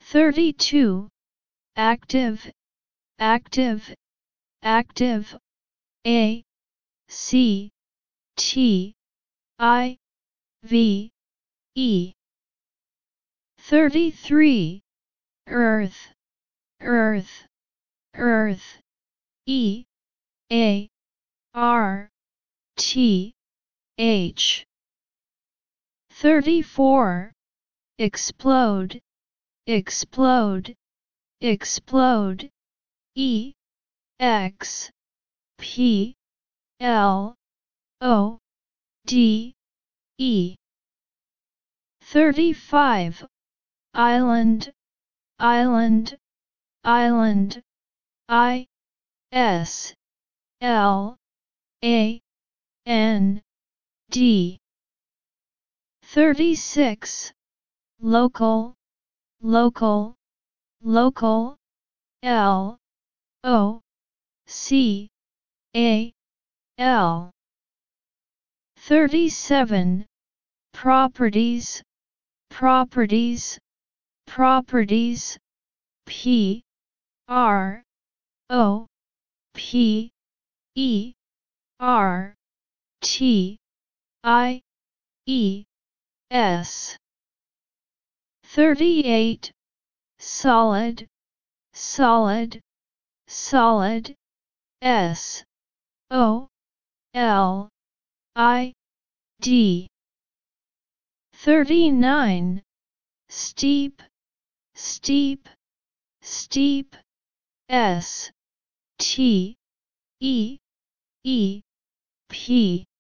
32. Active, active, active. A C T I V E. 33. Earth, earth, earth. E A R T H. 34. Explode, explode, explode. E X P L O D E. 35. Island, island, island. I S L A N D. 36. Local, local, local. L O C A L. 37. Properties, properties, properties. P R O P E R T I E S. 38. Solid, solid, solid. S O L I D. 39. Steep, steep, steep. S T E E P.